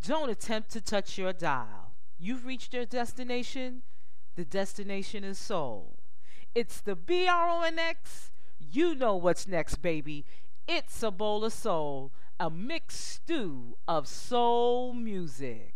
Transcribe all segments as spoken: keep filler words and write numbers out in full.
Don't attempt to touch your dial. You've reached your destination. The destination is soul. It's the B R O N X. You know what's next, baby. It's a bowl of soul, a mixed stew of soul music.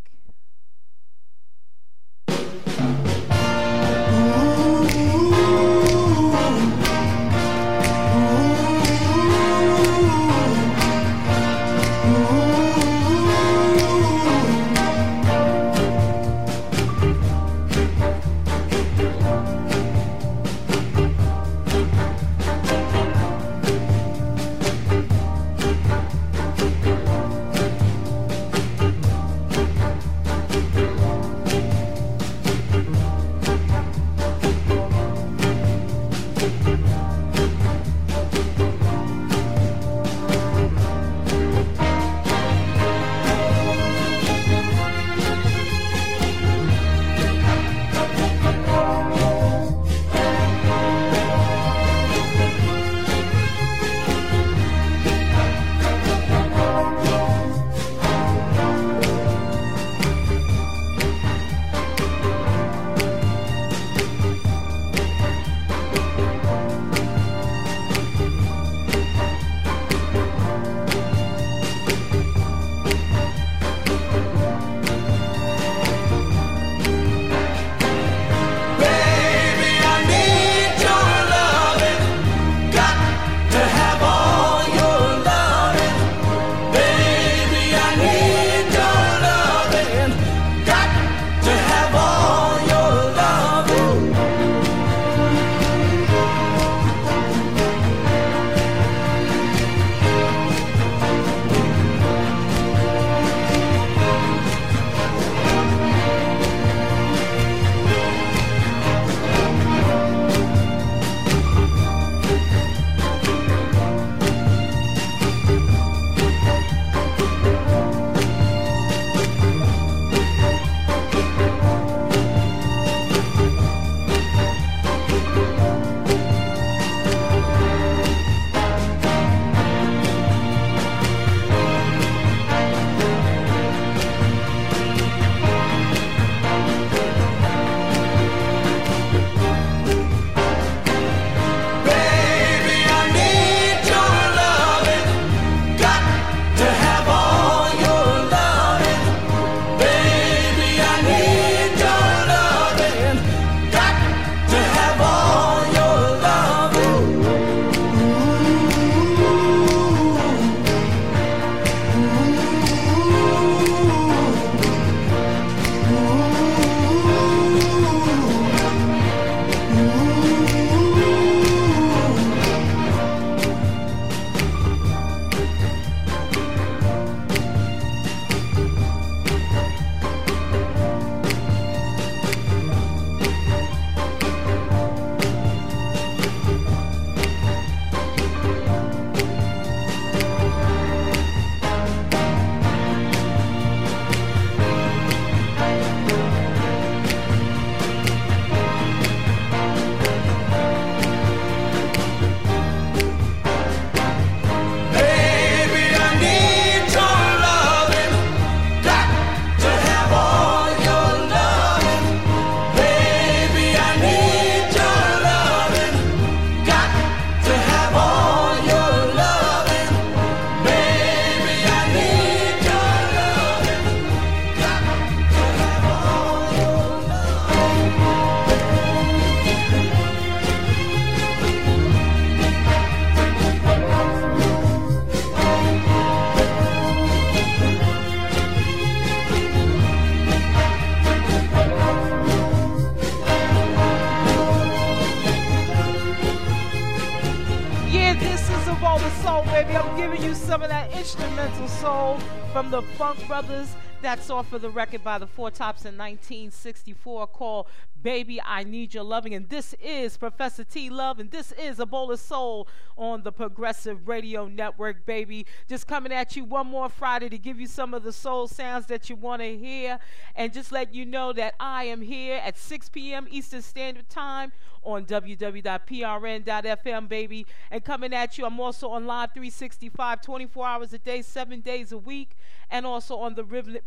Some of that instrumental soul from the Funk Brothers. That's off of the record by the Four Tops in nineteen sixty-four called Baby, I Need Your Loving. And this is Professor T Love, and this is A Bowl of Soul on the Progressive Radio Network, baby. Just coming at you one more Friday to give you some of the soul sounds that you want to hear, and just let you know that I am here at six p.m. Eastern Standard Time on w w w dot p r n dot f m, baby. And coming at you, I'm also on Live three sixty-five, twenty-four hours a day, seven days a week, and also on the Rhythm,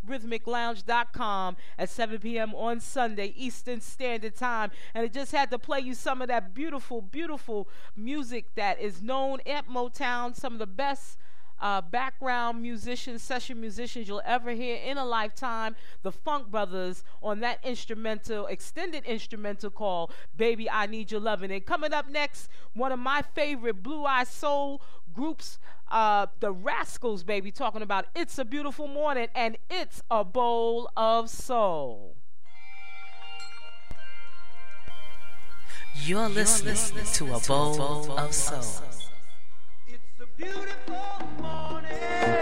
rhythmic lounge dot com at seven p.m. on Sunday, Eastern Standard Time. And it just had to play you some of that beautiful, beautiful music that is known at Motown, some of the best Uh, background musicians, session musicians you'll ever hear in a lifetime. The Funk Brothers on that instrumental, extended instrumental called Baby I Need Your Lovin'. And coming up next, one of my favorite Blue Eye Soul groups, uh, the Rascals, baby, talking about It's a Beautiful Morning and It's a Bowl of Soul. You're listening, You're listening to, to A Bowl, bowl of Soul. soul. It's a beautiful morning.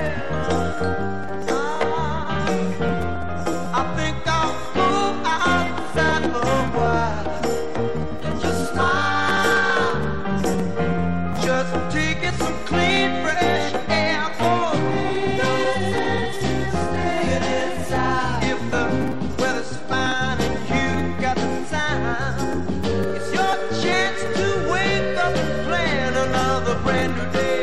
I think I'll go outside for a while and just smile. Just taking some clean, fresh air for me. Staying inside. If the weather's fine and you got the time, it's your chance to wake up and plan another brand new day.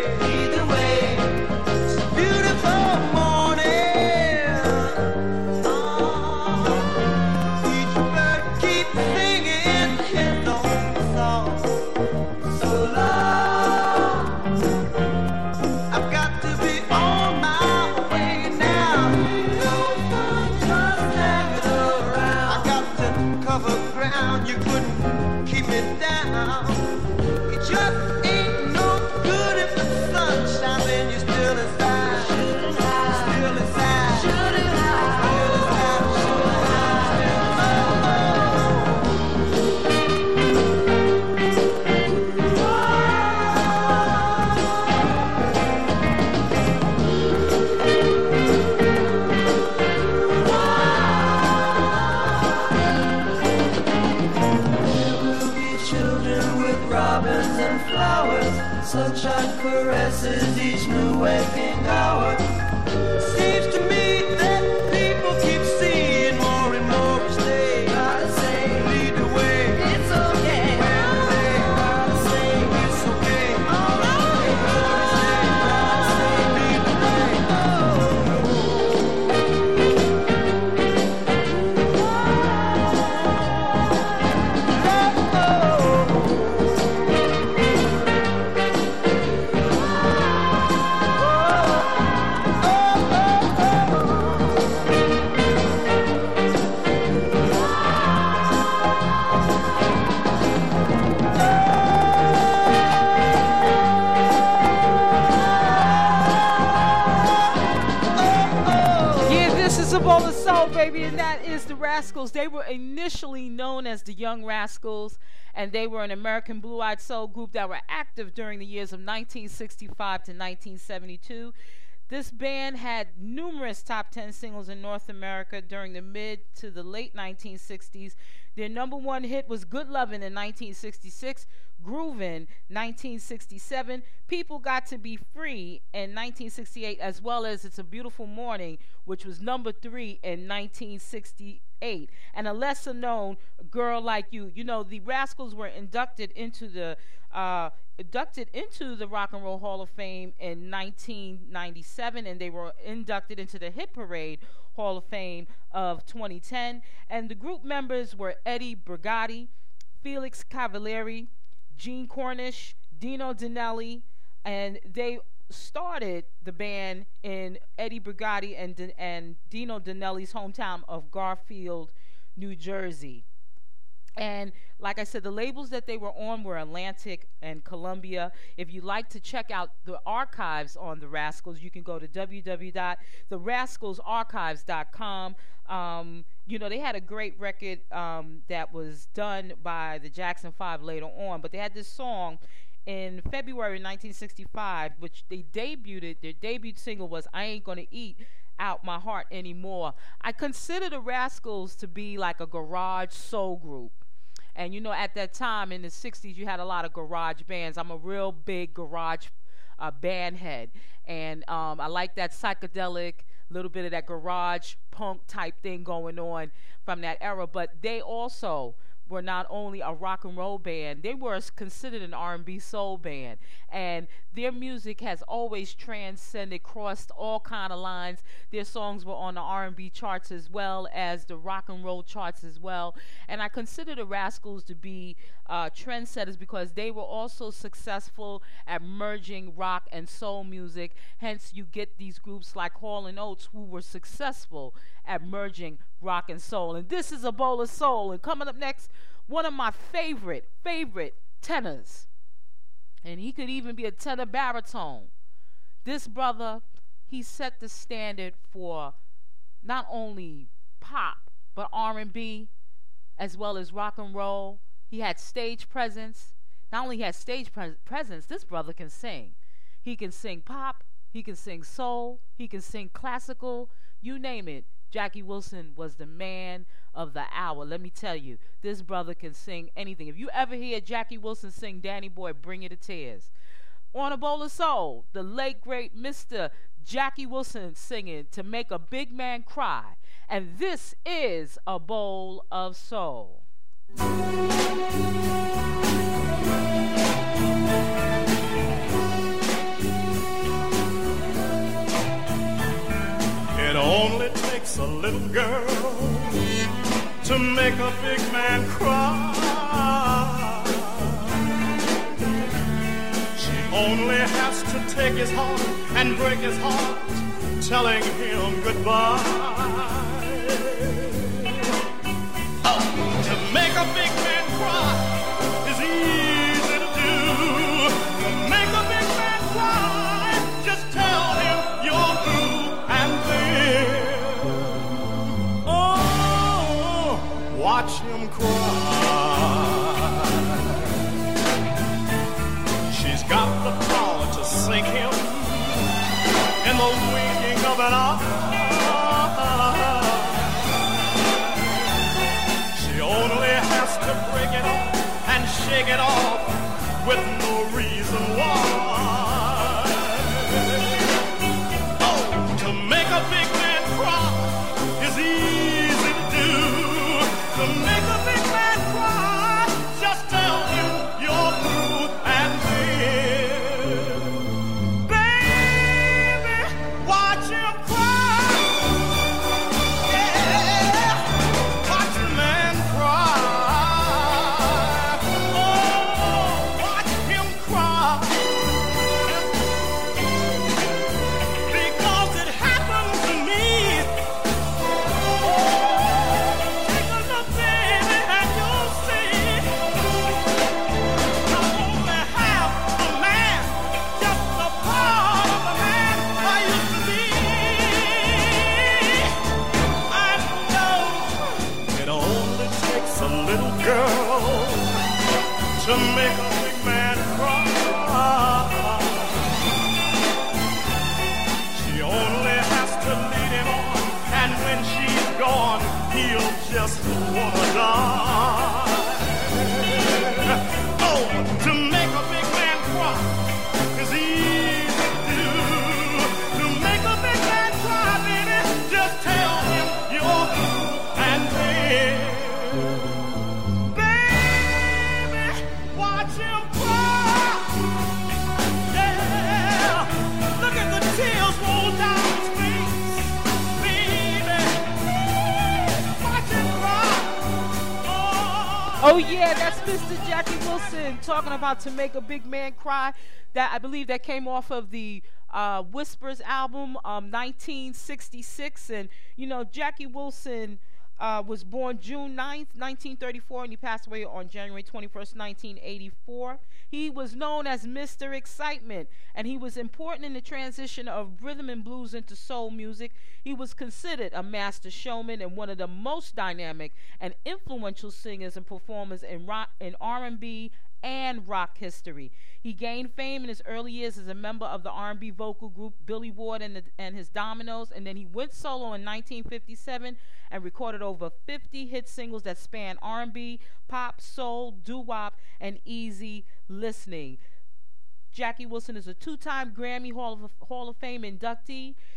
You couldn't keep me down. It just ain't no good if the sun shines and you're still inside. Still inside. Still inside. Still inside. Sunshine caresses each new waking hour. Seems to me that people keep seeing more and more each day. Gotta say, lead the way. It's okay. Gotta say, it's okay. All right. Gotta say, lead the way. Bowl of Soul, baby, and that is the Rascals. They were initially known as the Young Rascals, and they were an American blue-eyed soul group that were active during the years of nineteen sixty-five to nineteen seventy-two. This band had numerous top ten singles in North America during the mid to the late nineteen sixties. Their number one hit was Good Lovin' in nineteen sixty-six, Groovin' nineteen sixty-seven, People Got to Be Free in nineteen sixty-eight, as well as It's a Beautiful Morning, which was number three in nineteen sixty-eight. And a lesser known, Girl Like You. You know, the Rascals were inducted into the uh, inducted into the Rock and Roll Hall of Fame in nineteen ninety-seven, and they were inducted into the Hit Parade Hall of Fame of twenty ten. And the group members were Eddie Brigati, Felix Cavalieri, Gene Cornish, Dino Danelli, and they started the band in Eddie Brigati and, and Dino Danelli's hometown of Garfield, New Jersey. And like I said, the labels that they were on were Atlantic and Columbia. If you'd like to check out the archives on the Rascals, you can go to w w w dot the rascals archives dot com. Um, you know, they had a great record um, that was done by the Jackson Five later on, but they had this song in February nineteen sixty-five, which they debuted. Their debut single was I Ain't Gonna Eat Out My Heart Anymore. I consider the Rascals to be like a garage soul group. And, you know, at that time in the sixties, you had a lot of garage bands. I'm a real big garage uh, band head. And um, I like that psychedelic, little bit of that garage punk type thing going on from that era. But they also were not only a rock and roll band, they were considered an R and B soul band, and their music has always transcended, crossed all kind of lines. Their songs were on the R and B charts as well as the rock and roll charts as well, and I consider the Rascals to be uh, trendsetters because they were also successful at merging rock and soul music. Hence, you get these groups like Hall and Oates who were successful at merging rock and soul. And this is A Bowl of Soul. And coming up next, one of my favorite, favorite tenors. And he could even be a tenor baritone. This brother, he set the standard for not only pop, but R and B, as well as rock and roll. He had stage presence. Not only had stage pre- presence, this brother can sing. He can sing pop, he can sing soul, he can sing classical, you name it. Jackie Wilson was the man of the hour. Let me tell you, this brother can sing anything. If you ever hear Jackie Wilson sing Danny Boy, bring you to tears. On A Bowl of Soul, the late, great Mister Jackie Wilson singing To Make a Big Man Cry. And this is A Bowl of Soul. It only takes a little girl to make a big man cry. She only has to take his heart and break his heart, telling him goodbye. Oh, to make a big man cry is easy to do. To make a big man cry, just tell him you're through and then, oh, watch him cry. She's got the power to sink him in the winking of an eye. She only has to break it off and shake it off with no reason why. Oh, to make a big man cry is easy to do. To make a big man cry, just tell him you're through and then, baby, watch him cry. Yeah, watch the man cry. Oh, watch him cry. Because it happened to me. Take a look, baby, and you'll see. I only have a man, just a part of a man I used to be. I know it only takes a little girl to make a big man cry. She only has to lead him on, and when she's gone, he'll just wanna die. Oh, to make a big man cry is easy to do. To make a big man cry, baby, just tell him you're through and then, baby, watch him cry. Yeah, look at the tears roll down his face, baby, watch him cry. Oh, Oh yeah, that's Mister Jackie Wilson talking about To Make a Big Man Cry. That I believe that came off of the uh, Whispers album, um, nineteen sixty-six. And you know, Jackie Wilson uh, was born June ninth, nineteen thirty-four, and he passed away on January twenty-first, nineteen eighty-four. He was known as Mister Excitement, and he was important in the transition of rhythm and blues into soul music. He was considered a master showman and one of the most dynamic and influential singers and performers in rock, in R and B and rock history. He gained fame in his early years as a member of the R and B vocal group Billy Ward and, the, and his Dominoes, and then he went solo in nineteen fifty-seven and recorded over fifty hit singles that span R and B, pop, soul, doo-wop, and easy listening. Jackie Wilson is a two-time Grammy Hall of, Hall of Fame inductee,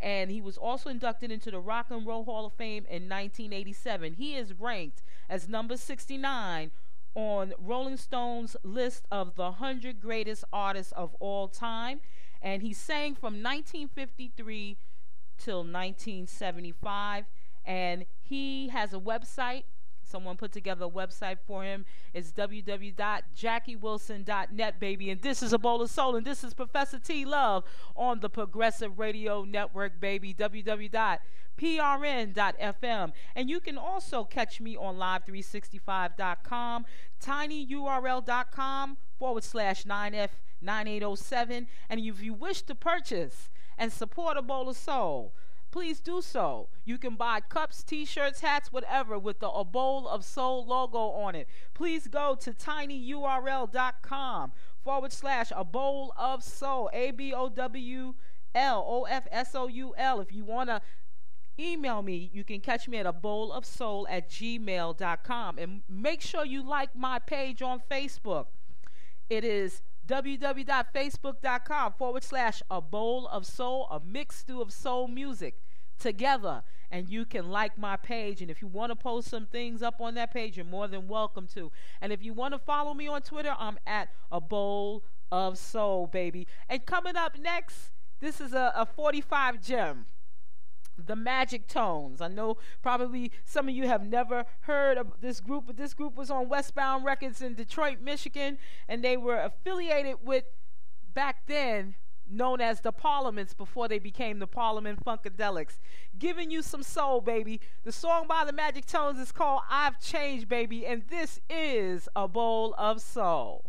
and he was also inducted into the Rock and Roll Hall of Fame in nineteen eighty-seven. He is ranked as number sixty-nine on Rolling Stone's list of the one hundred greatest artists of all time, and he sang from nineteen fifty-three till nineteen seventy-five, and he has a website. Someone put together a website for him. It's w w w dot jackie wilson dot net, baby. And this is A Bowl of Soul, and this is Professor T Love on the Progressive Radio Network, baby. w w w dot p r n dot f m. And you can also catch me on live three sixty-five dot com, tinyurl.com forward slash 9f 9807. And if you wish to purchase and support A Bowl of Soul, please do so. You can buy cups, t-shirts, hats, whatever with the A Bowl of Soul logo on it. Please go to tinyurl.com forward slash A Bowl of Soul, A B O W L O F S O U L. If you want to email me, you can catch me at a bowl of soul at gmail dot com. And make sure you like my page on Facebook. It is www.facebook.com forward slash A Bowl of Soul, a mixed stew of soul music together. And you can like my page. And if you want to post some things up on that page, you're more than welcome to. And if you want to follow me on Twitter, I'm at A Bowl of Soul, baby. And coming up next, this is a, a forty-five gem. The Magic Tones. I know probably some of you have never heard of this group, but this group was on Westbound Records in Detroit, Michigan, and they were affiliated with, back then, known as the Parliaments before they became the Parliament Funkadelics. Giving you some soul, baby. The song by the Magic Tones is called I've Changed, baby, and this is A Bowl of Soul.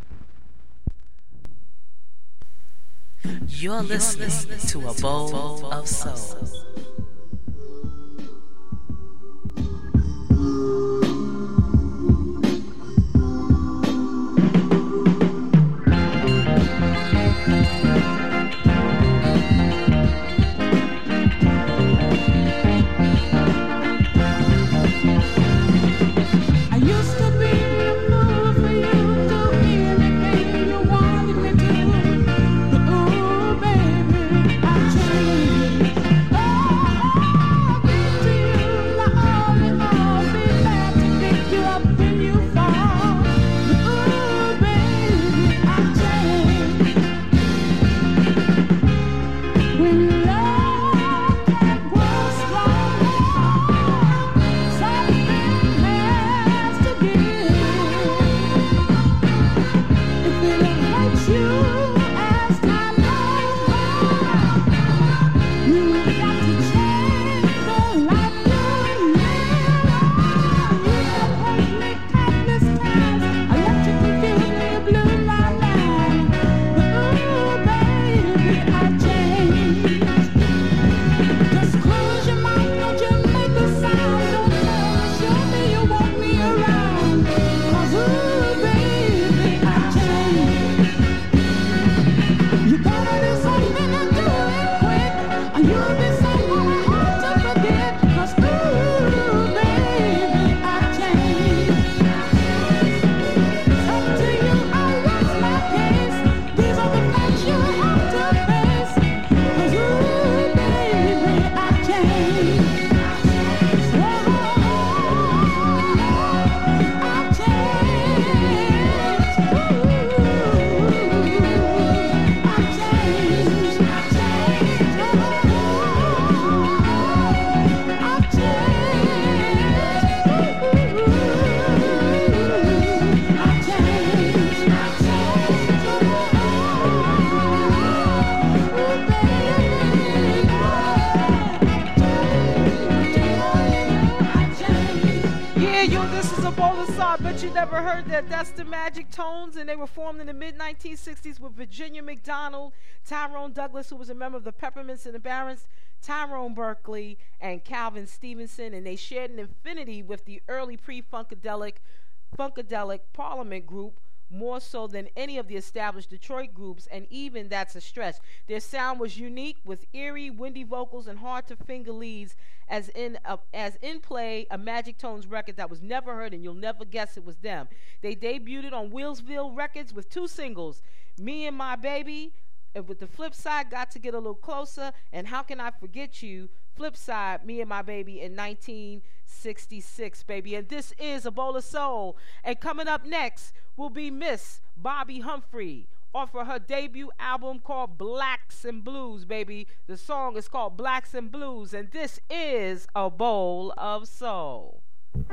You're listening to A Bowl of Soul. Bet you never heard that. That's the Magic Tones, and they were formed in the mid nineteen sixties with Virginia McDonald, Tyrone Douglas, who was a member of the Peppermints and the Barons, Tyrone Berkeley, and Calvin Stevenson, and they shared an affinity with the early pre-Funkadelic Funkadelic Parliament group, more so than any of the established Detroit groups, and even that's a stretch. Their sound was unique, with eerie, windy vocals and hard-to-finger leads, as in a, as in play a Magic Tones record that was never heard, and you'll never guess it was them. They debuted on Wheelsville Records with two singles, Me and My Baby And with the flip side, got to get a little closer. And how can I forget you? Flip side, me and my baby in nineteen sixty-six, baby. And this is A Bowl of Soul. And coming up next will be Miss Bobby Humphrey off of her debut album called Blacks and Blues, baby. The song is called Blacks and Blues. And this is A Bowl of Soul.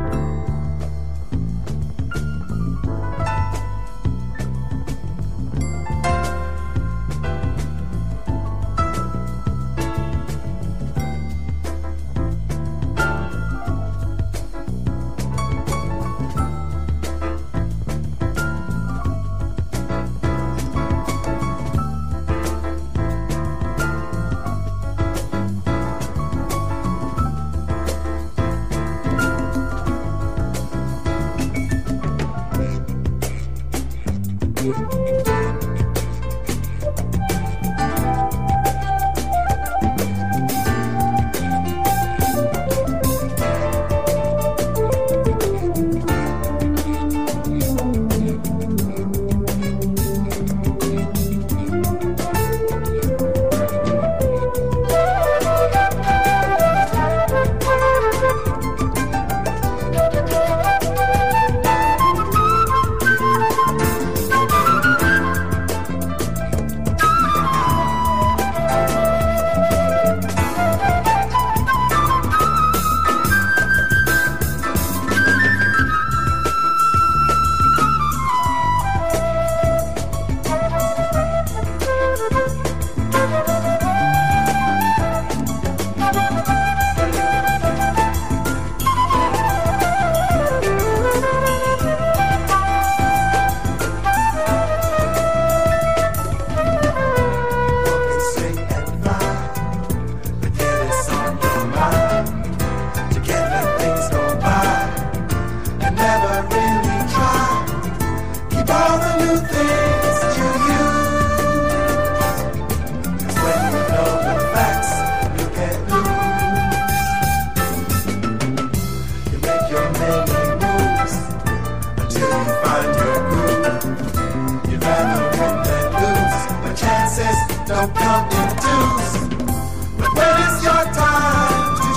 Don't come in twos. But when it's your time to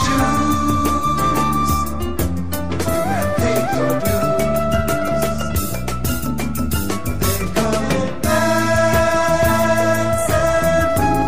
choose, you can pay your dues. They come in blacks and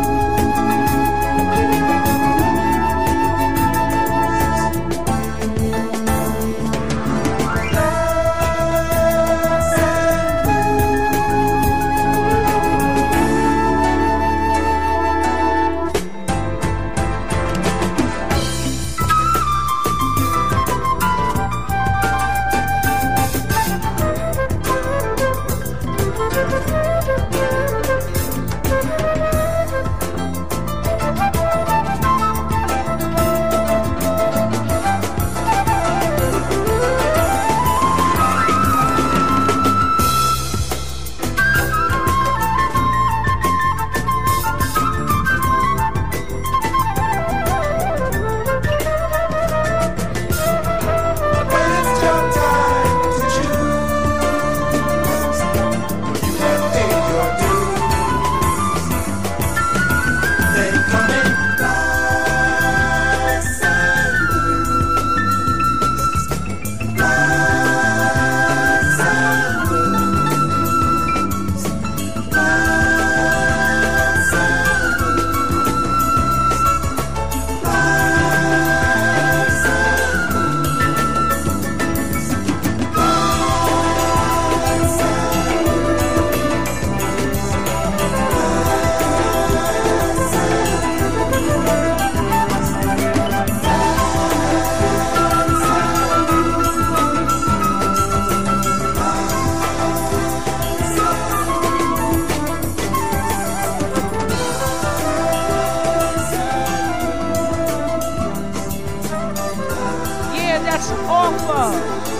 That's off of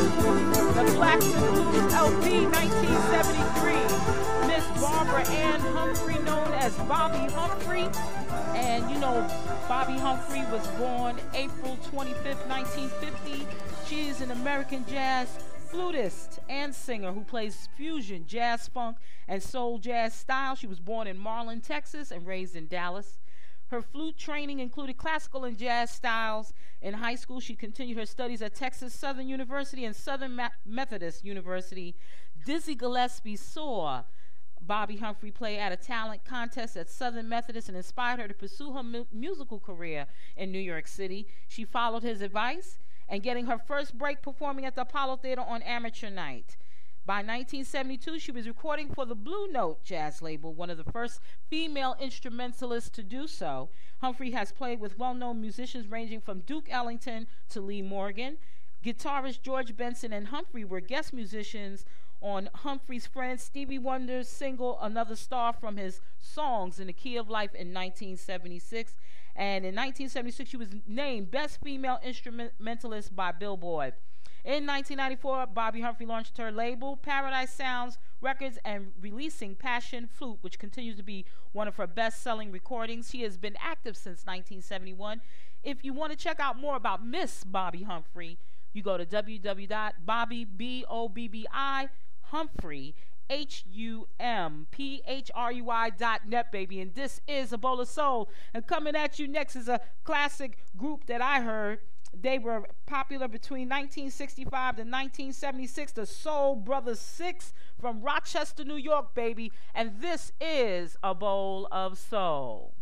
the Blacks and Blues L P nineteen seventy-three. Miss Barbara Ann Humphrey, known as Bobby Humphrey. And you know, Bobby Humphrey was born April twenty-fifth, nineteen fifty. She is an American jazz flutist and singer who plays fusion, jazz funk, and soul jazz style. She was born in Marlin, Texas, and raised in Dallas. Her flute training included classical and jazz styles. In high school, she continued her studies at Texas Southern University and Southern Ma- Methodist University. Dizzy Gillespie saw Bobbi Humphrey play at a talent contest at Southern Methodist and inspired her to pursue her mu- musical career in New York City. She followed his advice and getting her first break performing at the Apollo Theater on Amateur Night. By nineteen seventy-two, she was recording for the Blue Note jazz label, one of the first female instrumentalists to do so. Humphrey has played with well-known musicians ranging from Duke Ellington to Lee Morgan. Guitarist George Benson and Humphrey were guest musicians on Humphrey's friend Stevie Wonder's single Another Star from his Songs in the Key of Life in nineteen seventy-six. And in nineteen seventy-six, she was named Best Female Instrumentalist by Billboard. In nineteen ninety-four, Bobbi Humphrey launched her label, Paradise Sounds Records, and releasing Passion Flute, which continues to be one of her best-selling recordings. She has been active since nineteen seventy-one. If you want to check out more about Miss Bobbi Humphrey, you go to w w w dot bobby, B O B B I, Humphrey, H U M P H R U I dot net, baby. And this is A Bowl of Soul. And coming at you next is a classic group that I heard. They were popular between nineteen sixty-five to nineteen seventy-six, the Soul Brothers Six from Rochester, New York, baby. And this is A Bowl of Soul.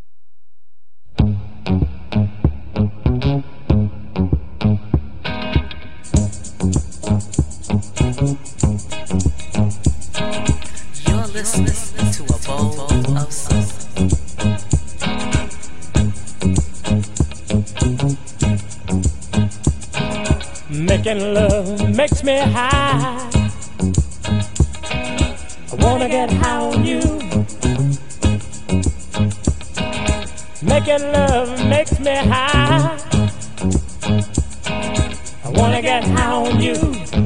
You're listening to A Bowl of Soul. Making love makes me high. I wanna get high on you. Making love makes me high. I wanna get high on you.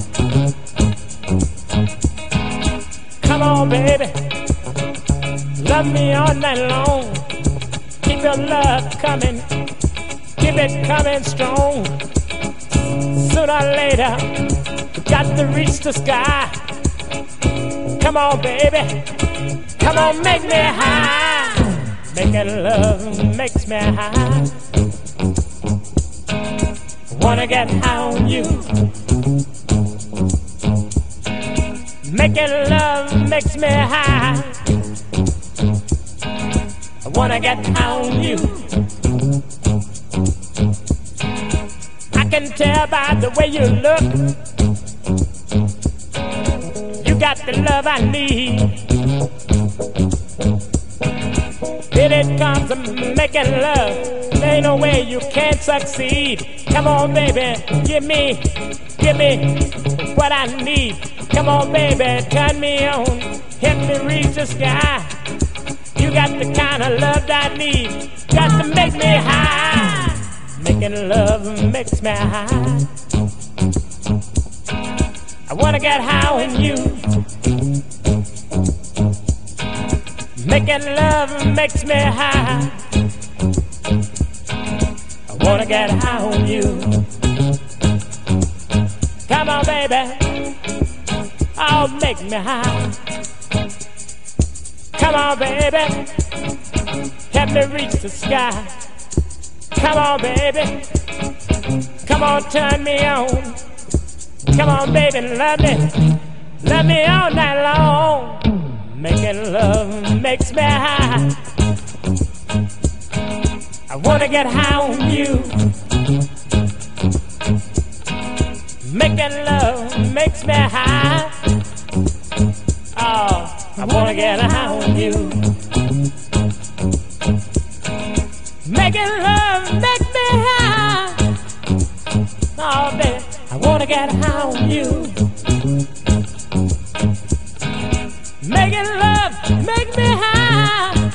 Come on, baby, love me all night long. Keep your love coming, keep it coming strong. Sooner or later, got to reach the sky. Come on, baby, come on, make me high. Making love makes me high. Wanna get high on you. Making love makes me high. I wanna get high on you. I can tell by the way you look, you got the love I need. When it comes to making love, there ain't no way you can't succeed. Come on, baby, give me, give me what I need. Come on, baby, turn me on, help me reach the sky. You got the kind of love that I need, got to make me high. Making love makes me high. I wanna get high on you. Making love makes me high. I wanna get high on you. Come on, baby, oh, make me high. Come on, baby, help me reach the sky. Come on, baby, come on, turn me on. Come on, baby, love me, love me all night long. Making love makes me high. I wanna get high on you. Making love makes me high. Oh, I wanna get high on you. Making love makes me high. Oh, baby, I wanna get high on you. Making love makes me high.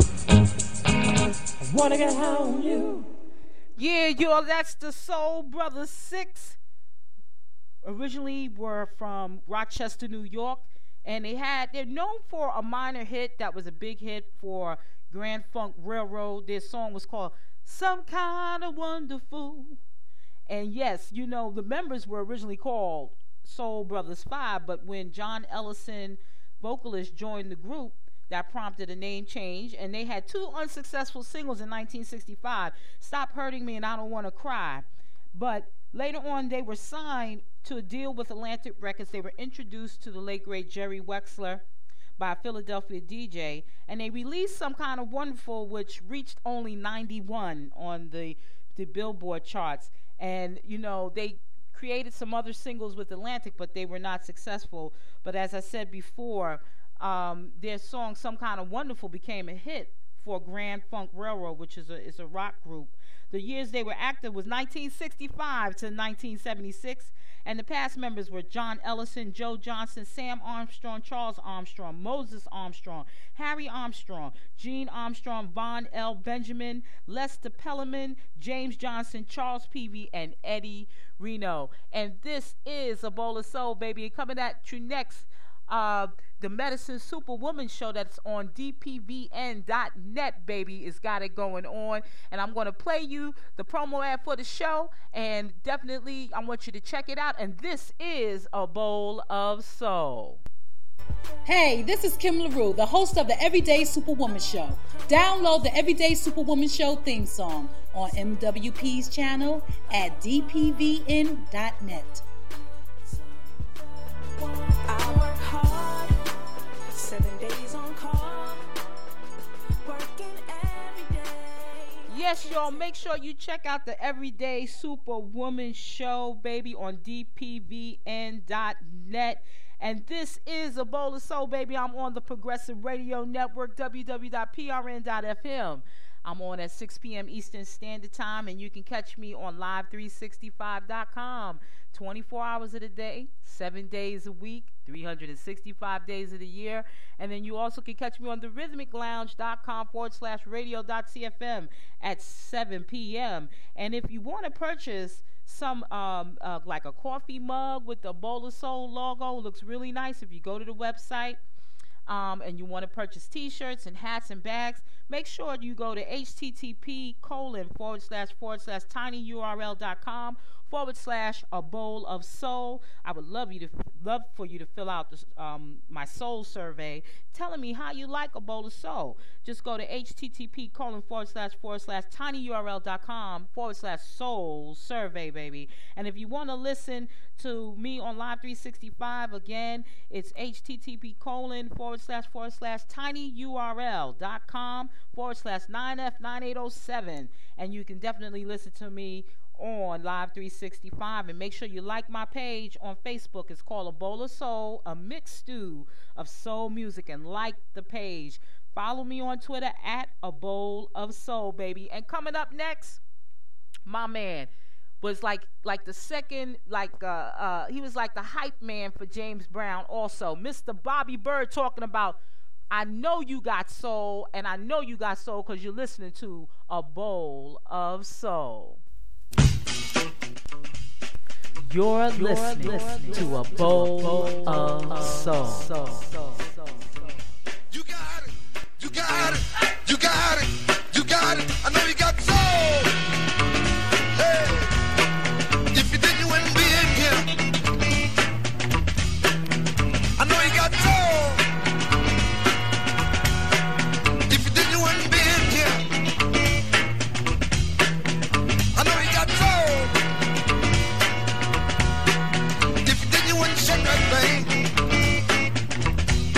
I wanna get high on you. Yeah, yo, that's the Soul Brothers Six. Originally were from Rochester, New York, and they had they're known for a minor hit that was a big hit for Grand Funk Railroad. Their song was called Some Kind of Wonderful. And yes, you know, the members were originally called Soul Brothers Five, but when John Ellison, vocalist, joined the group, that prompted a name change, and they had two unsuccessful singles in nineteen sixty-five, Stop Hurting Me and I Don't Want to Cry. But later on, they were signed to a deal with Atlantic Records. They were introduced to the late, great Jerry Wexler by a Philadelphia D J, and they released Some Kind of Wonderful, which reached only ninety-one on the, the Billboard charts. And, you know, they created some other singles with Atlantic, but they were not successful. But as I said before, um, their song Some Kind of Wonderful became a hit for Grand Funk Railroad, which is a, is a rock group. The years they were active was nineteen sixty-five to nineteen seventy-six, and the past members were John Ellison, Joe Johnson, Sam Armstrong, Charles Armstrong, Moses Armstrong, Harry Armstrong, Gene Armstrong, Von L. Benjamin, Lester Pellerman, James Johnson, Charles Peavy, and Eddie Reno. And this is A Bowl of Soul, baby. Coming at you next, uh, the Medicine Superwoman show that's on D P V N dot net, baby. It's got it going on. And I'm going to play you the promo ad for the show. And definitely, I want you to check it out. And this is A Bowl of Soul. Hey, this is Kim LaRue, the host of the Everyday Superwoman Show. Download the Everyday Superwoman Show theme song on M W P's channel at D P V N dot net. I work hard, seven days on call, working every day. Yes, y'all, make sure you check out the Everyday Superwoman Show, baby, on D P V N dot net. And this is A Bowl of Soul, baby. I'm on the Progressive Radio Network, w w w dot p r n dot f m. I'm on at six p.m. Eastern Standard Time, and you can catch me on live three sixty-five dot com. twenty-four hours of the day, seven days a week, three hundred sixty-five days of the year. And then you also can catch me on the rhythmic lounge dot com forward slash radio dot c f m at seven p.m. And if you want to purchase some, um, uh, like a coffee mug with the Bowl of Soul logo, looks really nice. If you go to the website, Um, and you want to purchase t-shirts and hats and bags, make sure you go to http colon forward slash forward slash tinyurl.com forward slash a bowl of soul. I would love you to love for you to fill out this, um, my soul survey telling me how you like A Bowl of Soul. Just go to http colon forward slash forward slash tinyurl.com forward slash soul survey, baby. And if you want to listen to me on Live three sixty-five, again, it's http colon forward slash forward slash tinyurl.com forward slash 9f9807. And you can definitely listen to me on Live three sixty-five, and make sure you like my page on Facebook. It's called A Bowl of Soul, a mixed stew of soul music, and like the page. Follow me on Twitter at A Bowl of Soul, baby. And coming up next, my man was like like the second, like uh, uh, he was like the hype man for James Brown also. Mister Bobby Bird talking about, I know you got soul, and I know you got soul because you're listening to A Bowl of Soul. You're, You're listening, listening to A Bowl, bowl of, of Soul. soul. You got it, you got it, you got it, you got it. I know you got soul. Hey, if you did, you wouldn't be in here. I know you got soul. If you did, you wouldn't be in here. I know you got soul. If you did, you wouldn't shake that thing.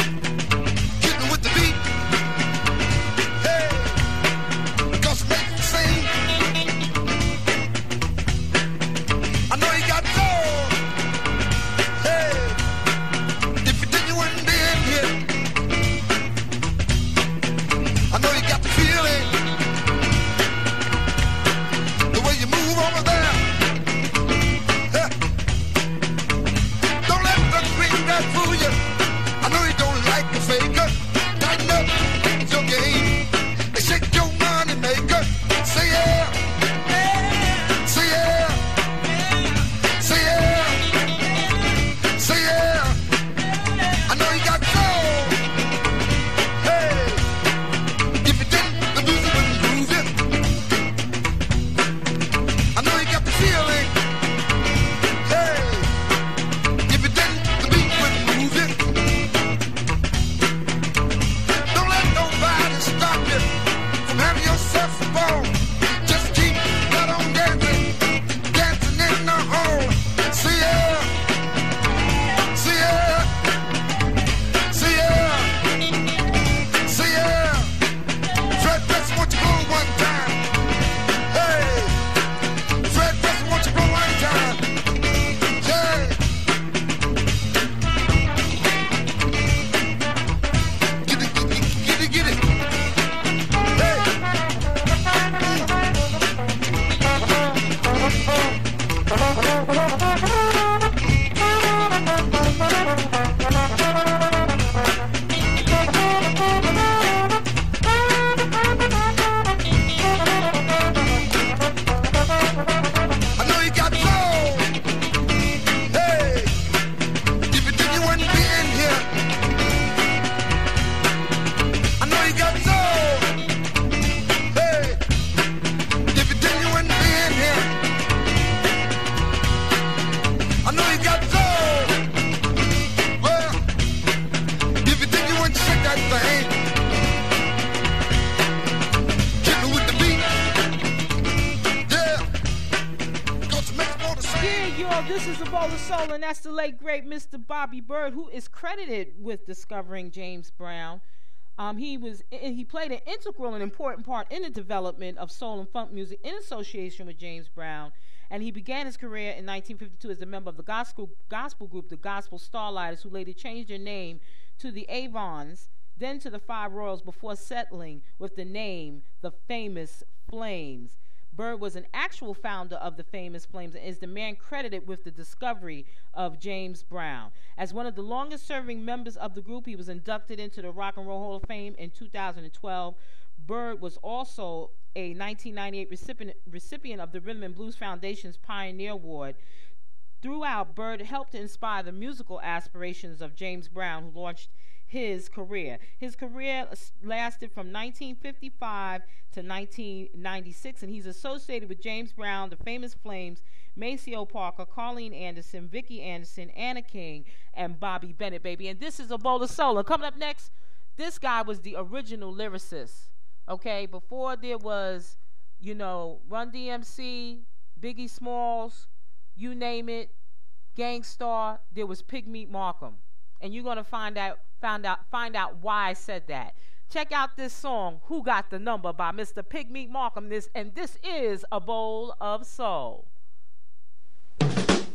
Yeah, y'all, this is a bowl of soul, and that's the late, great Mister Bobby Byrd, who is credited with discovering James Brown. Um, he was he played an integral and important part in the development of soul and funk music in association with James Brown, and he began his career in nineteen fifty-two as a member of the gospel gospel group, the Gospel Starlighters, who later changed their name to the Avons, then to the Five Royals, before settling with the name the Famous Flames. Byrd was an actual founder of the Famous Flames and is the man credited with the discovery of James Brown. As one of the longest-serving members of the group, he was inducted into the Rock and Roll Hall of Fame in two thousand twelve. Byrd was also a nineteen ninety-eight recipient, recipient of the Rhythm and Blues Foundation's Pioneer Award. Throughout, Byrd helped to inspire the musical aspirations of James Brown, who launched his career. His career lasted from nineteen fifty-five to nineteen ninety-six, and he's associated with James Brown, the Famous Flames, Maceo Parker, Colleen Anderson, Vicki Anderson, Anna King, and Bobby Bennett, baby. And this is a bowl of soul. And coming up next, this guy was the original lyricist, okay? Before there was, you know, Run D M C, Biggie Smalls, you name it, Gang Starr, there was Pigmeat Markham. And you're going to find out Found out, find out why I said that. Check out this song, Who Got the Number, by Mister Pigmeat Markham. This, and this is a bowl of soul. Who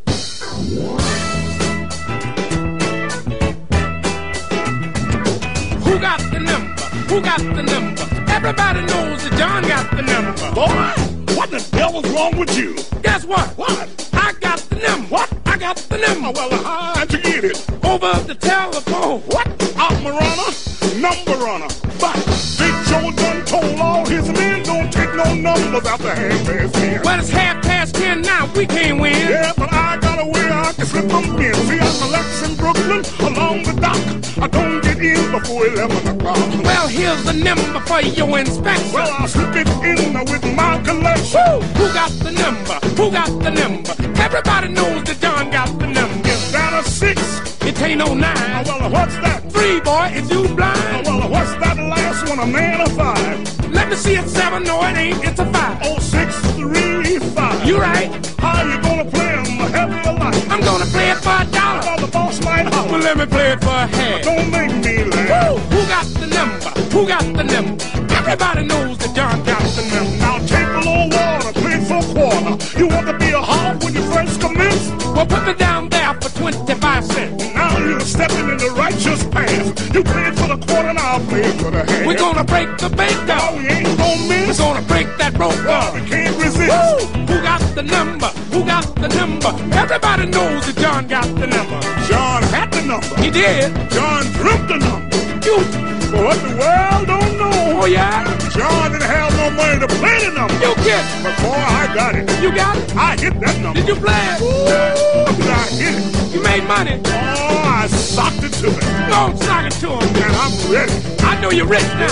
got the number? Who got the number? Everybody knows that John got the number. Boy, what the devil's wrong with you? Guess what? What? I got the number. What? I got the number. Well, how'd you get it? Over the telephone. What? Out my runner, number runner. But Big Joe done told all his men don't take no numbers out the half past ten. Well, it's half past ten now. We can't win. Yeah, but I got a way I can slip them in. See, I'm relaxed in Brooklyn along the dock. I don't get in before eleven o'clock. Well, here's the number for your inspection. Well, I'll slip it in with my collection. Woo! Who got the number? Who got the number? Everybody knows that John got the number. Is that a six? It ain't no nine. Oh, well, what's that? Three, boy, is you blind? Oh, well, what's that last one, a man or five? Let me see it seven, no it ain't, it's a five. Oh, six, three, five. You right. How you gonna play them a heavier life? I'm gonna play it for a dollar. Well, the boss might holler. Well, let me play it for a half. Don't make me laugh. Woo! Who got the number? Who got the number? Everybody knows that John got the number. Now take a little water, play for a quarter. You want to be a hog when you first commence? Well, put me down there for twenty-five cents. Now you're stepping in the righteous path. You play it for the quarter, and I'll play it for the half. We're gonna break the bank down. No, we ain't gonna miss. We're gonna break that rope Well, down. we can't resist. Woo! Who got the number? Who got the number? Everybody knows that John got the number. John had the number. He did. John dreamt the number. You. But what the world don't know, Oh, yeah? John didn't have no money to play the number. You get. But boy, I got it. You got it? I hit that number. Did you play it? Ooh, I hit it. You made money. Oh, I socked it to it. Go sock it to him. And I'm ready. I know you're rich now.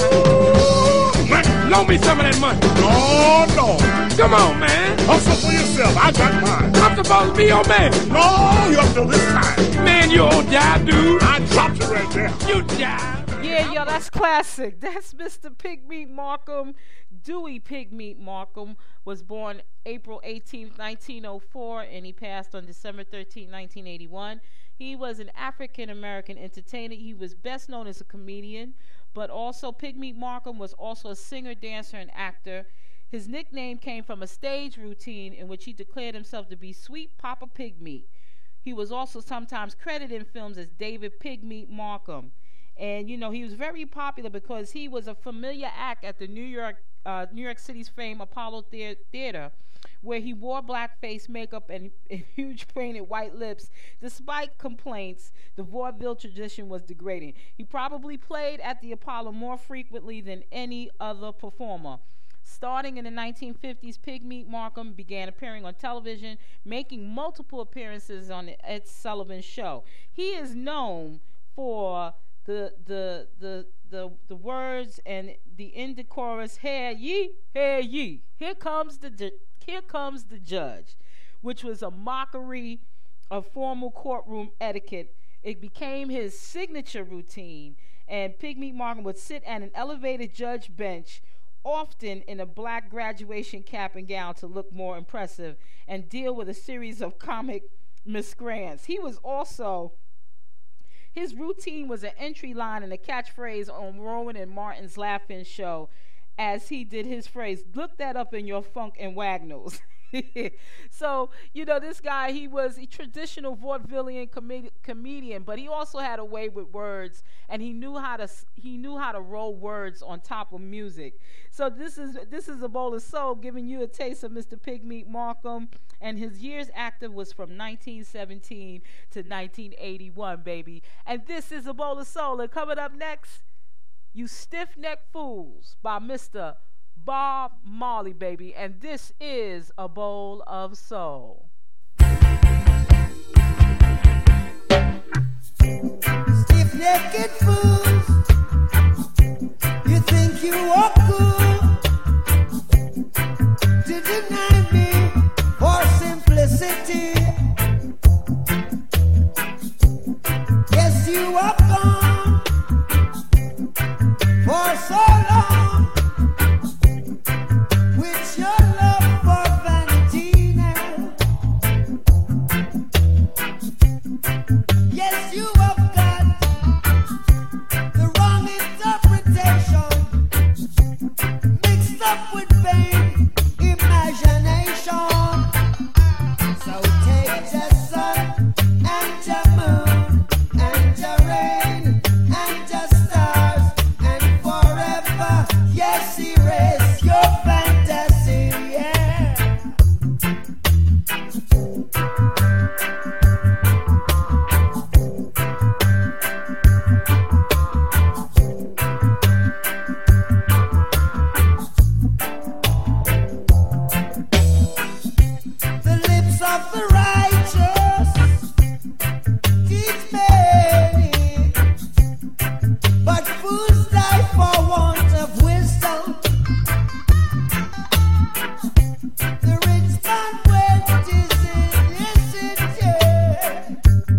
Ooh, man. Loan me some of that money. No, no. Come on, man. Hustle for yourself. I got mine. I'm supposed to be your man. No, you're up till this time. Man, you old jive dude. I dropped it right there. You jive. Yeah, yo, that's classic. That's Mister Pigmeat Markham. Dewey Pigmeat Markham was born April eighteenth, nineteen oh four, and he passed on December thirteenth, nineteen eighty-one. He was an African-American entertainer. He was best known as a comedian, but also Pigmeat Markham was also a singer, dancer, and actor. His nickname came from a stage routine in which he declared himself to be Sweet Papa Pigmeat. He was also sometimes credited in films as David Pigmeat Markham. And, you know, he was very popular because he was a familiar act at the New York uh, New York City's famed Apollo Thea- Theater, where he wore blackface makeup and, and huge painted white lips. Despite complaints, the vaudeville tradition was degrading. He probably played at the Apollo more frequently than any other performer. Starting in the nineteen fifties, Pigmeat Markham began appearing on television, making multiple appearances on the Ed Sullivan Show. He is known for the the the the the words and the end of chorus, "Hear ye, hear ye, here comes the ju- here comes the judge," which was a mockery of formal courtroom etiquette. It became his signature routine, and Pigmeat Markham would sit at an elevated judge bench, often in a black graduation cap and gown to look more impressive and deal with a series of comic miscreants. He was also, his routine was an entry line and a catchphrase on Rowan and Martin's Laugh-In show, as he did his phrase, look that up in your funk and wagnalls. So, you know, this guy, he was a traditional vaudevillian com- comedian, but he also had a way with words, and he knew how to he knew how to roll words on top of music. So this is this is A Bowl of Soul, giving you a taste of Mister Pigmeat Markham, and his years active was from nineteen seventeen to nineteen eighty-one, baby. And this is A Bowl of Soul, and coming up next, You Stiff-Necked Fools by Mister Bob Marley, baby, and this is A Bowl of Soul. Stiff-necked fools, you think you are cool to deny me for simplicity. Yes, you are gone for so long. With your love for vanity now. Yes, you have got the wrong interpretation, mixed up with vain imagination. So take the sun and the moon and the rain and the stars and forever, yes, erase your fantasy, yeah. The lips of the righteous teach many, but fools die for want of wisdom. The rich man went is illicit, yeah.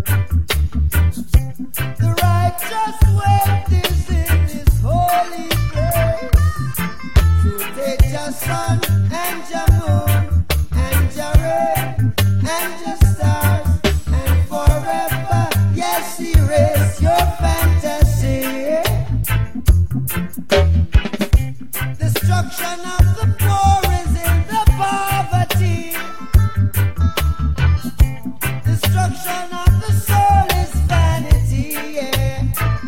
The righteous went is in his holy place. So take your sun and your moon and your rain and your stars and forever, yes, erase your fantasy, yeah. Destruction of the poor is in the poverty. Destruction of the soul is vanity, yeah.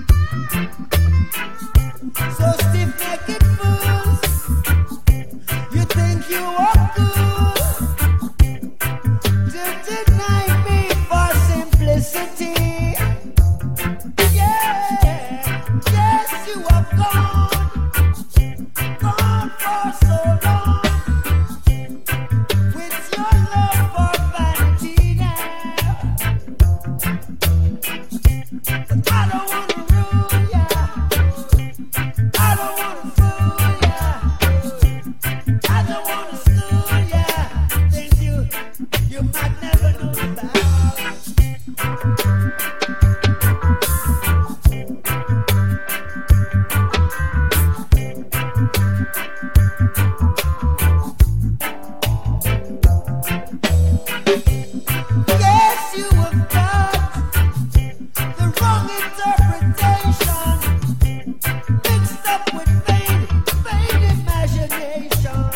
So stiff-necked fools, you think you are good to deny me for simplicity. Yeah, yes, you have gone, gone for so long. With your love for vanity now. But I don't wanna rule ya, I don't wanna fool ya, I don't wanna school ya. Things you, you might never know about. Yes, you have got the wrong interpretation, mixed up with vain, vain imagination.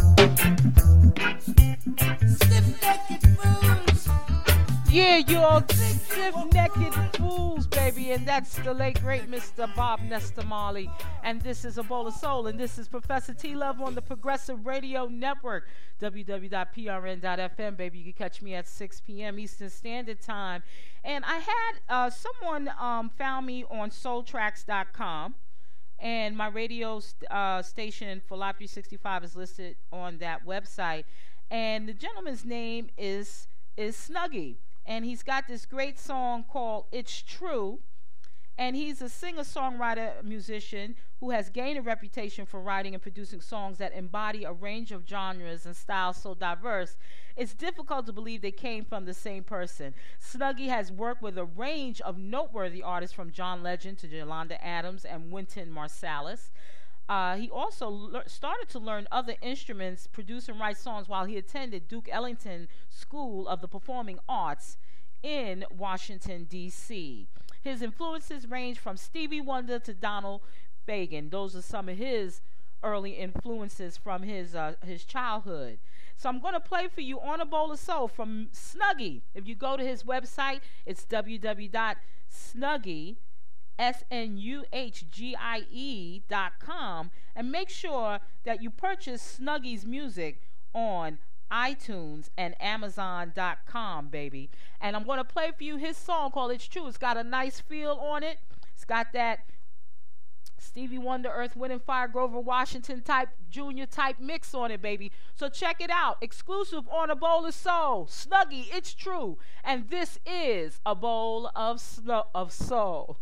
Stiff-necked fools. Yeah, you all stiff-necked fools, baby, and that's the late great Mister Bob Nestor Marley. And this is A Bowl of Soul, and this is Professor T Love on the Progressive Radio Network, w w w dot p r n dot f m, baby. You can catch me at six p.m. Eastern Standard Time. And I had uh, someone um, found me on soul tracks dot com, and my radio st- uh, station for Live three sixty-five is listed on that website. And the gentleman's name is is Snuggie, and he's got this great song called It's True. And he's a singer-songwriter musician who has gained a reputation for writing and producing songs that embody a range of genres and styles so diverse, it's difficult to believe they came from the same person. Snuggie has worked with a range of noteworthy artists from John Legend to Yolanda Adams and Wynton Marsalis. Uh, he also lear- started to learn other instruments, produce and write songs while he attended Duke Ellington School of the Performing Arts in Washington, D C His influences range from Stevie Wonder to Donald Fagen. Those are some of his early influences from his uh, his childhood. So I'm going to play for you On a Bowl of Soul from Snuggie. If you go to his website, it's w w w dot snuggie S N U H G I E dot com, and make sure that you purchase Snuggie's music on iTunes and Amazon dot com, baby. And I'm going to play for you his song called It's True. It's got a nice feel on it. It's got that Stevie Wonder, Earth, Wind and Fire, Grover Washington type, Junior type mix on it, baby. So check it out. Exclusive on A Bowl of Soul. Snuggie, It's True. And this is A Bowl of, sno- of Soul.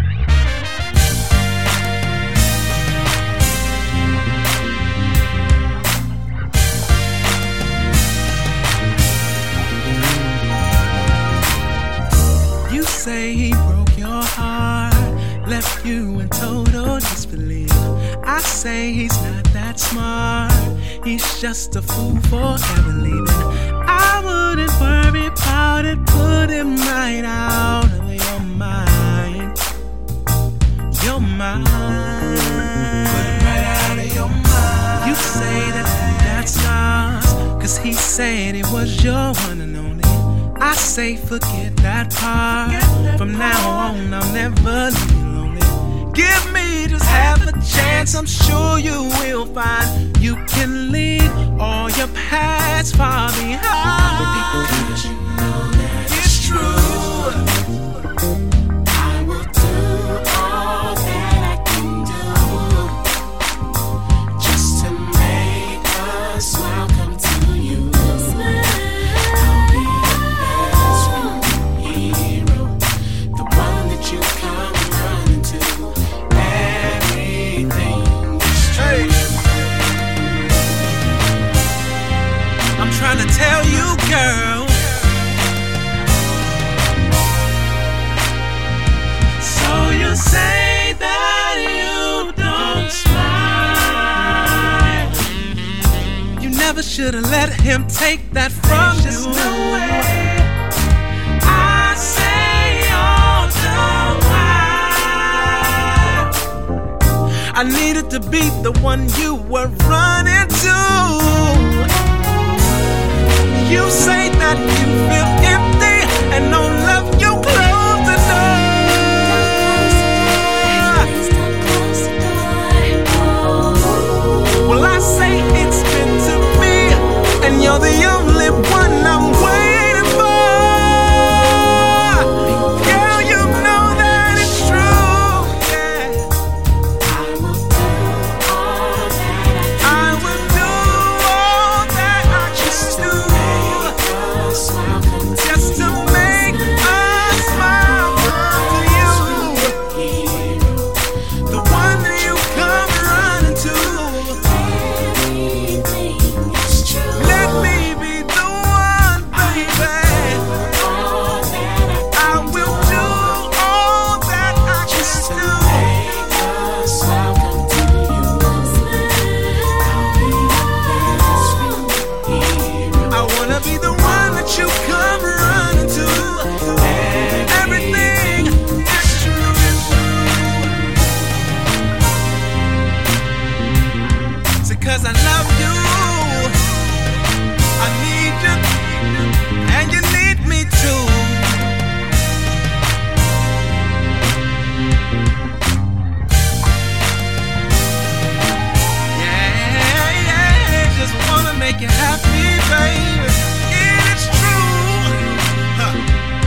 You say he broke your heart, left you in total disbelief. I say he's not that smart, he's just a fool for ever leaving. I wouldn't worry about it, put him right out of your mind. Your mind. Put him right out of your mind. You say that he got scars, cause he said it was your one and only. I say forget that part. From now on I'll never leave you lonely. Give me just half a chance, I'm sure you will find you can leave all your past far behind. Because you know that it's true. I will do all that I can do just to make a smile come to you. I'll be your best hero, the one that you come running to. Everything is true. I'm trying to tell you, girl. So you say that you don't smile. You never should have let him take that from you. No way. I say all the while I needed to be the one you were running to. You say that you feel empty and no love, you close the door. Well, I say it's meant to be, and you're the only one I'm waiting for. Girl, you know that it's true. Yeah. I will do all that I will do all that I can do. Just to make a smile come to you. The one that you come running to. Let me be the one, baby. I will do all that I can do. I wanna be the one that you come running to. Everything is true, is true. So 'cause I love you, I need you, and you need me too. Yeah, yeah, just wanna make you happy, baby. It's true. Huh.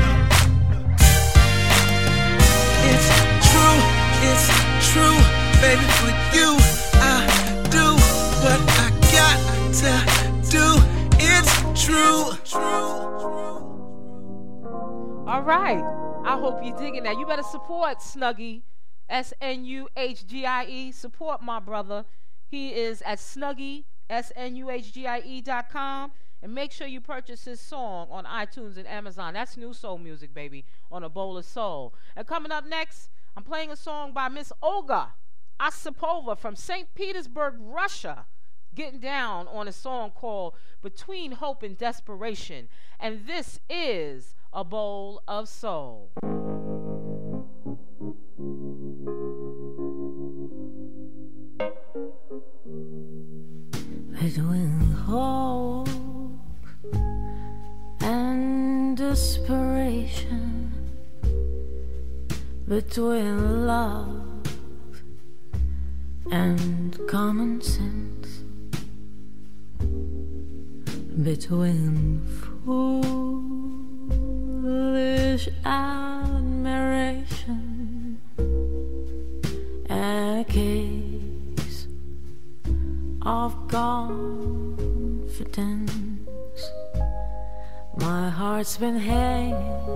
It's true, it's true, baby. For you, I do what I got to do. It's true. All right. I hope you're digging that. You better support Snuggie, S N U H G I E. Support my brother. He is at Snuggie, S N U H G I E dot com. And make sure you purchase his song on iTunes and Amazon. That's new soul music, baby, on A Bowl of Soul. And coming up next, I'm playing a song by Miss Olga. Osipova from Saint Petersburg, Russia, getting down on a song called Between Hope and Desperation. And this is A Bowl of Soul. Between hope and desperation, between love and common sense, between foolish admiration and a case of confidence, my heart's been hanging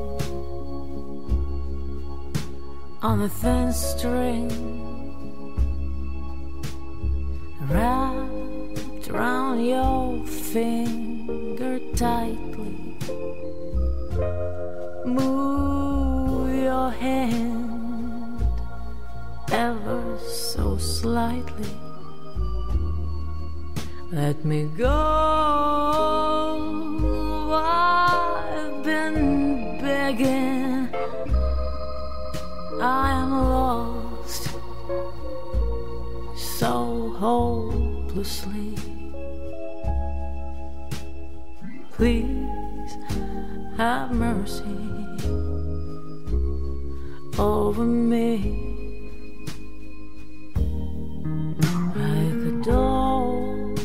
on a thin string, wrapped around your finger tightly. Move your hand ever so slightly. Let me go. I've been begging. I am lost so hopelessly. Please have mercy over me. Like a doll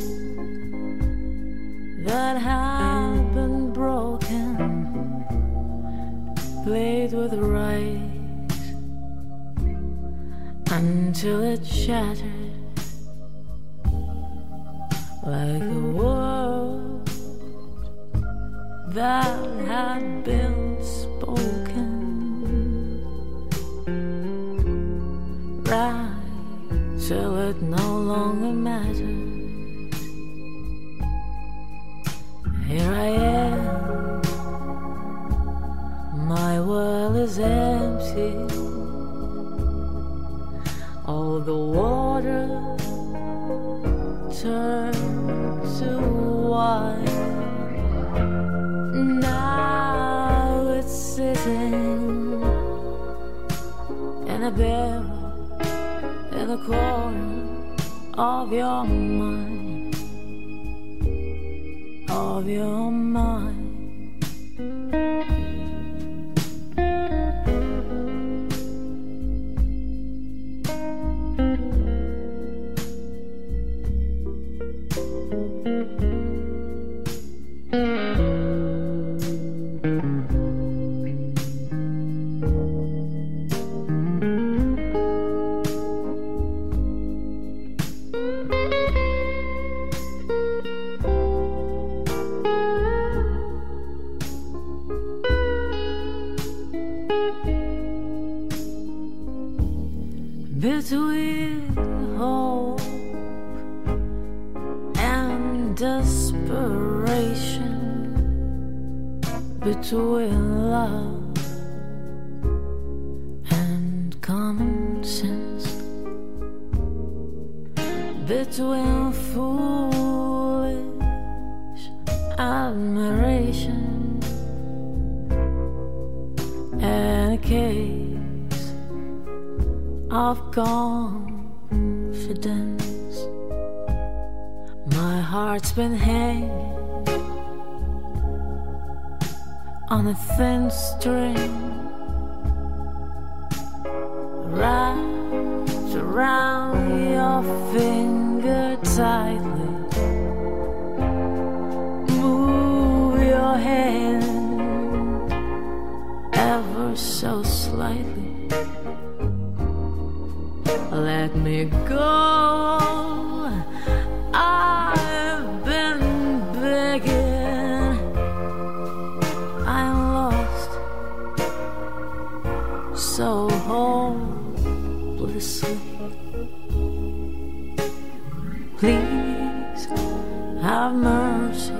that had been broken, played with rice until it shattered. Like a word that had been spoken, right till it no longer mattered. Here I am, my world is empty. All the water turned to wine. Now it's sitting in a barrel in the corner of your mind, of your mind. Between hope and desperation, between love and common sense, between foolish admiration and a case of confidence, my heart's been hanging on a thin string, wrapped around your finger tightly. Move your hand ever so slightly. Let me go. I've been begging. I'm lost so hopelessly. Please have mercy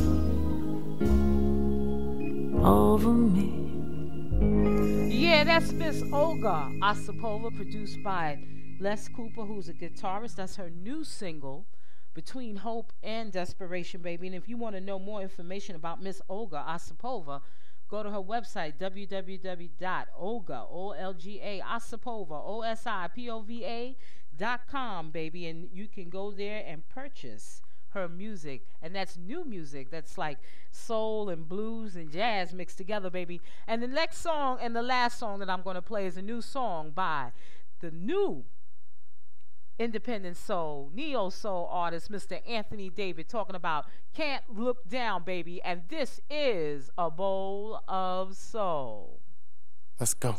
over me. Yeah, that's Miss Olga Osipova, produced by Les Cooper, who's a guitarist. That's her new single, Between Hope and Desperation, baby. And if you want to know more information about Miss Olga Osipova, go to her website, w w w dot olga, O L G A, Osipova, O S I P O V A dot com, baby. And you can go there and purchase her music. And that's new music. That's like soul and blues and jazz mixed together, baby. And the next song and the last song that I'm going to play is a new song by the new independent soul, neo soul artist, Mister Anthony David, talking about Can't Look Down, baby. And this is A Bowl of Soul. Let's go.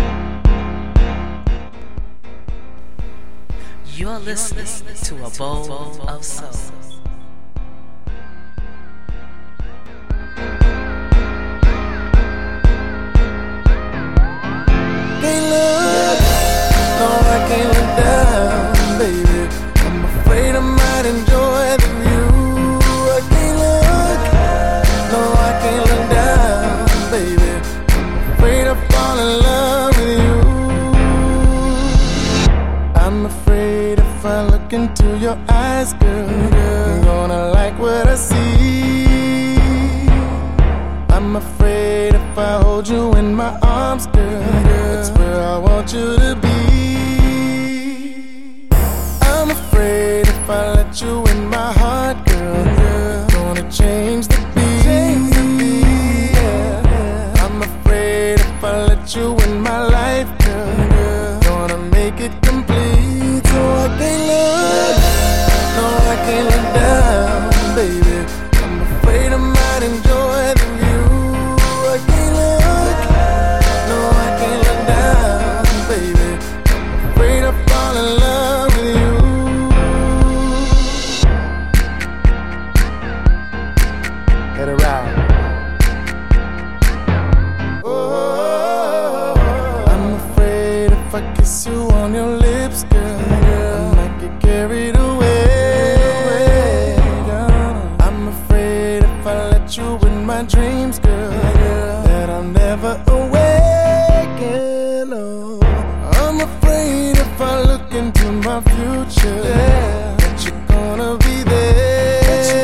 You're listening to A Bowl of Soul. Can't look, no, I can't look down, baby. I'm afraid I might enjoy the view. I can't look, no, I can't look down, baby. I'm afraid I fall in love with you. I'm afraid if I look into your eyes, girl, you're gonna like what I see. I'm afraid if I hold you in my arms, girl, that's where I want you to be. I'm afraid if I let you in my heart, girl, you're gonna change the beat. I'm afraid if I let you in my life, girl, you're gonna make it complete. So I can't look, no, I can't look down, baby. I'm afraid I might enjoy the view. I can't look, no, I can't look down, baby. I'm afraid I fall in love with you. Let it ride. Oh, I'm afraid if I kiss you on your lips, girl, I might get carried away. I'm afraid if I let you in my dreams, girl, that I'll never awaken. Oh, I'm afraid if I look into my future, that you're gonna be there.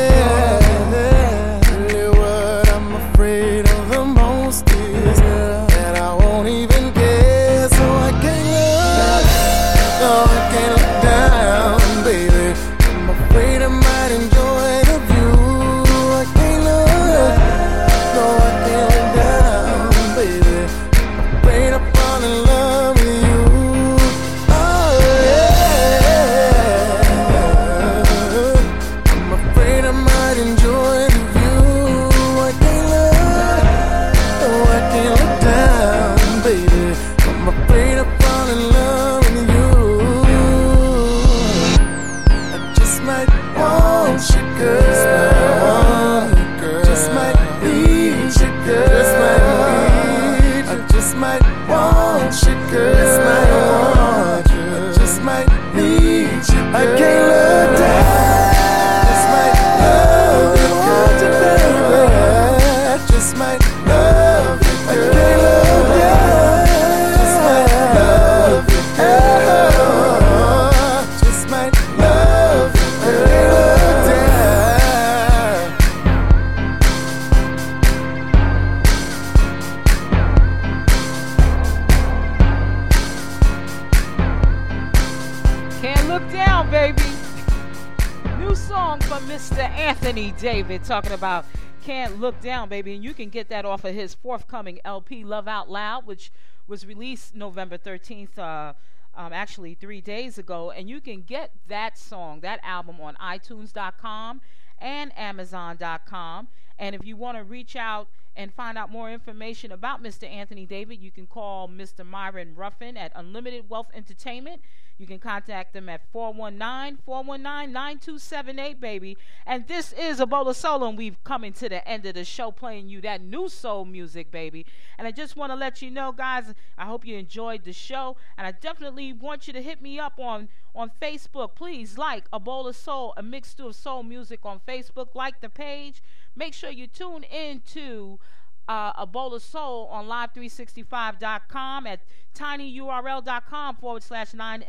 Really what I'm afraid of the most is that I won't even care. So I can't look, no, I can't look down, baby. I'm afraid I might enjoy the view. I can't look, no, I can't look down, baby. I'm afraid I fall in love with you. Oh yeah, I'm afraid I might enjoy the view. I can't look, no, I can't look down, baby. I'm afraid I fall in love with you. I just might want you, girl. Just might need you, girl. I just might want you, girl. I just might need you, girl. I can't look down. Just might love you, girl. I just might love you, girl. I can't look down. Just might love you, girl. Just might love you, girl. Can't Look Down, baby. New song from Mister Anthony David talking about Can't Look Down, baby. And you can get that off of his forthcoming L P, Love Out Loud, which was released November thirteenth, uh, um, actually three days ago. And you can get that song, that album, on iTunes dot com and Amazon dot com. And if you want to reach out and find out more information about Mister Anthony David, you can call Mister Myron Ruffin at Unlimited Wealth Entertainment. You can contact them at four one nine, four one nine, nine two seven eight, baby. And this is A Bowl of Soul, and we've coming to the end of the show playing you that new soul music, baby. And I just want to let you know, guys, I hope you enjoyed the show. And I definitely want you to hit me up on, on Facebook. Please like A Bowl of Soul, a mixture of soul music on Facebook. Like the page. Make sure you tune in to uh, A Bowl of Soul on live three sixty-five dot com, at tinyurl.com forward slash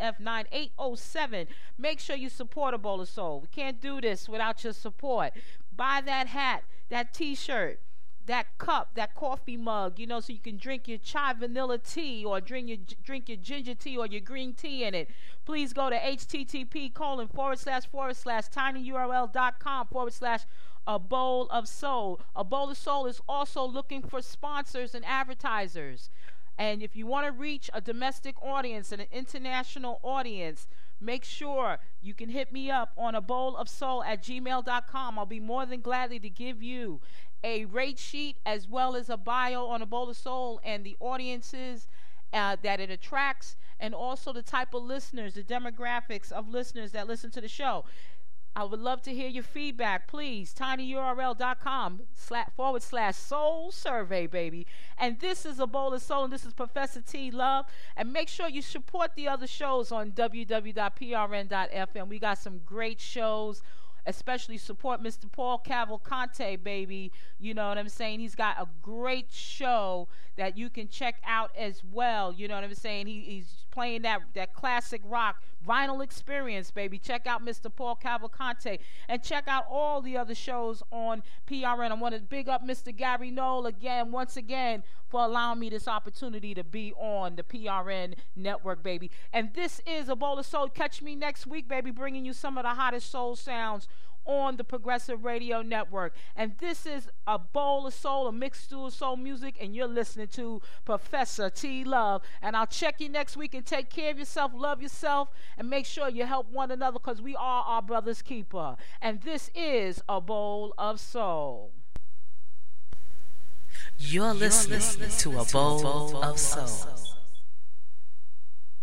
9F9807. Make sure you support A Bowl of Soul. We can't do this without your support. Buy that hat, that t-shirt, that cup, that coffee mug, you know, so you can drink your chai vanilla tea or drink your drink your ginger tea or your green tea in it. Please go to http colon forward slash forward slash tinyurl.com forward slash A Bowl of Soul. A Bowl of Soul is also looking for sponsors and advertisers. And if you want to reach a domestic audience and an international audience, make sure you can hit me up on a bowl of soul at gmail dot com. I'll be more than gladly to give you a rate sheet as well as a bio on A Bowl of Soul and the audiences uh, that it attracts, and also the type of listeners, the demographics of listeners that listen to the show. I would love to hear your feedback. Please, tinyurl.com slash forward slash soul survey, baby. And this is A Bowl of Soul, and this is Professor T Love. And make sure you support the other shows on w w w dot p r n dot f m. We got some great shows. Especially support Mister Paul Cavalcante, baby. You know what I'm saying? He's got a great show that you can check out as well. You know what I'm saying? He, he's playing that, that classic rock vinyl experience, baby. Check out Mister Paul Cavalcante. And check out all the other shows on P R N. I want to big up Mister Gary Knoll again, once again, for allowing me this opportunity to be on the P R N network, baby. And this is A Bowl of Soul. Catch me next week, baby, bringing you some of the hottest soul sounds on the Progressive Radio Network. And this is A Bowl of Soul, a mixed stew of soul music, and you're listening to Professor T Love. And I'll check you next week, and take care of yourself, love yourself, and make sure you help one another, because we are our brother's keeper. And this is A Bowl of Soul. You're listening, You're listening to A Bowl, to a bowl of Soul.